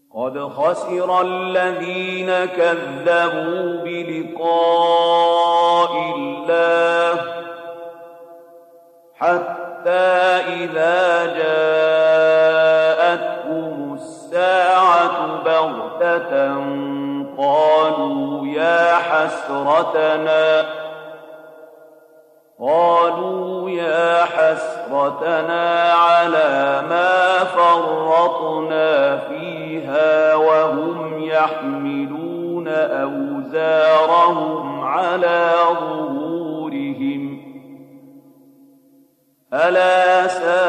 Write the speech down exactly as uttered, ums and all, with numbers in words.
قد خسر الذين كذبوا بلقاء الله حتى إذا جاءتهم الساعة بغتة قالوا يا حسرتنا قالوا يا حسرتنا على ما فرطنا فيها وهم يحملون أوزارهم على ظهورهم ألا ساء